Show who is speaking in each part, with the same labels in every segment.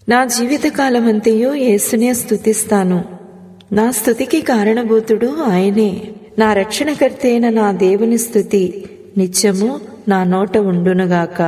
Speaker 1: నా జీవితకాలమంతయు యేసునే స్తుతిస్తాను. నా స్తుతికి కారణభూతుడు ఆయనే. నా రక్షణకర్త అయిన నా దేవుని స్తుతి నిత్యము నా నోట ఉండునుగాక.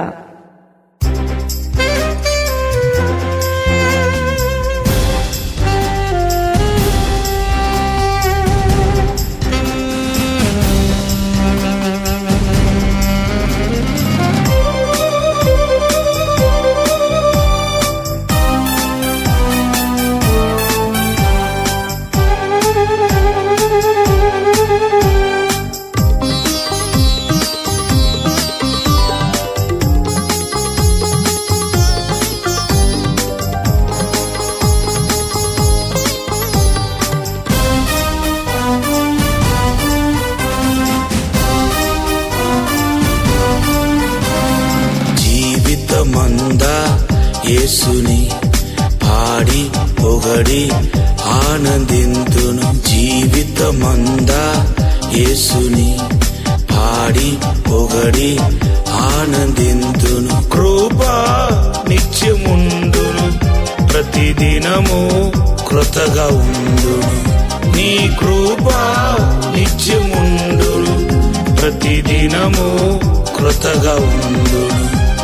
Speaker 2: మందా యేసుని పాడి పొగడి ఆనందింతును. జీవితమందా యేసుని పాడి పొగడి ఆనందింతును. కృపా నిత్యముండును, ప్రతిదినము కృతగా ఉండును. నీ కృపా నిత్యముండును, ప్రతిదినము కృతగా ఉండును.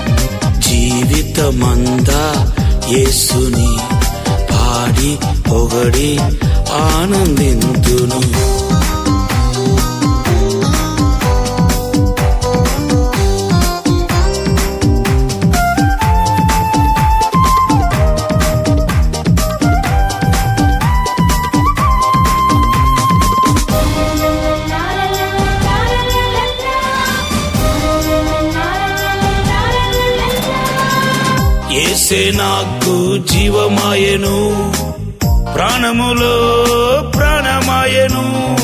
Speaker 2: జీవితమందా యేసుని పాడి పొగడి ఆనందింతును. యేసే నాకు జీవమాయెను, ప్రాణములో ప్రాణమాయెను.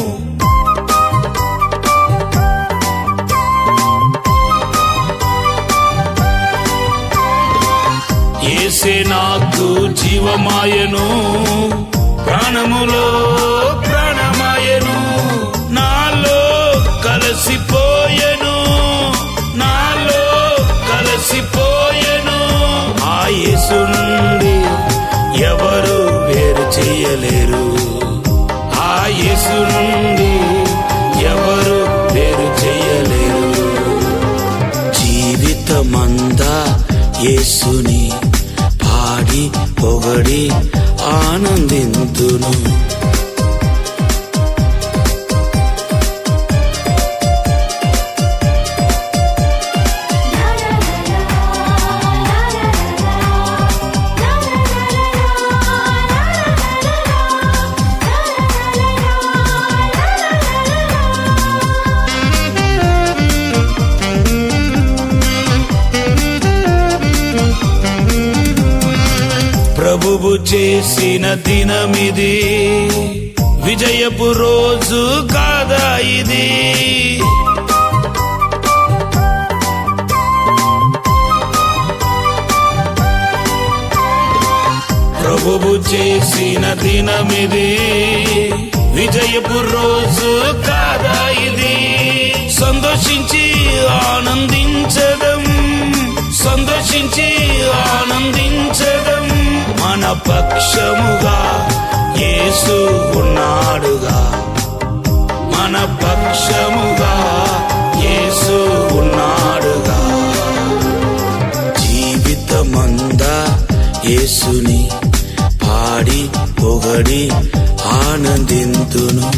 Speaker 2: యేసే నాకు జీవమాయెను, ప్రాణములో ప్రాణమాయెను. నాలో కలసిపోయెను, నాలో కలసిపోయెను. ఆ యేసు నుండి ఎవరు వేరు చేయలేరు, ఆ యేసు నుండి ఎవరు వేరు చేయలేరు. జీవితమందా యేసుని పాడి పొగడి ఆనందింతును. ప్రభువు చేసిన దినమిది, విజయపు రోజు కాదా ఇది. ప్రభువు చేసిన దినమిది, విజయపు రోజు కాదా ఇది. సంతోషించి ఆనందించదం, సంతోషించి ఆనందించదం. మన పక్షముగా యేసు ఉన్నాడుగా, మన పక్షముగా యేసు ఉన్నాడుగా. జీవితమందా యేసుని పాడి పొగడి ఆనందింతును.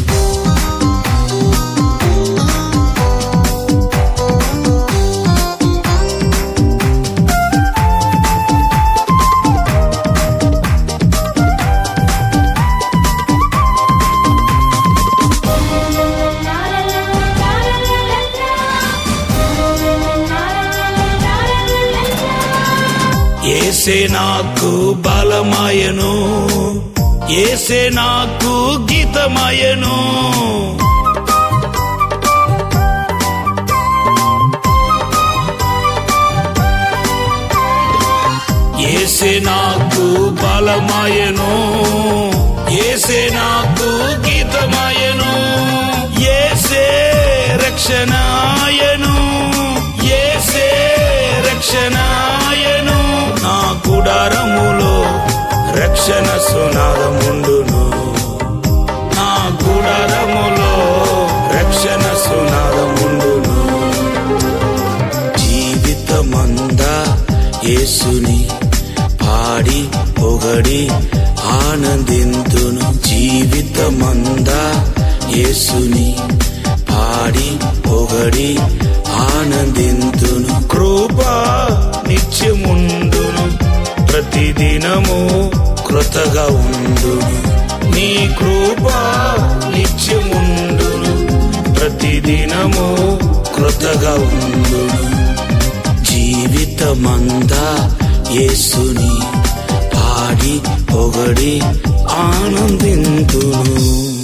Speaker 2: యేసే నాకు బలమాయెను, యేసే నాకు గీతమాయెను. యేసే నాకు బలమాయెను, యేసే నాకు గీతమాయెను. యేసే రక్షణాయను, యేసే రక్షణాయను. నా గుడారములో రక్షణ సునాదముండును. నా గుడారములో రక్షణ సునాదముండును. జీవితమందా యేసుని పాడి పొగడి ఆనందింతును. జీవితమందా యేసుని పాడి పొగడి ఆనందింతును. కృపా నిత్యముండును, ప్రతిదినము కృతగా ఉండును. నీ కృపా నిత్యముండును, ప్రతిదినము కృతగా ఉండును. జీవితమందా యేసుని పాడి పొగడి ఆనందింతును.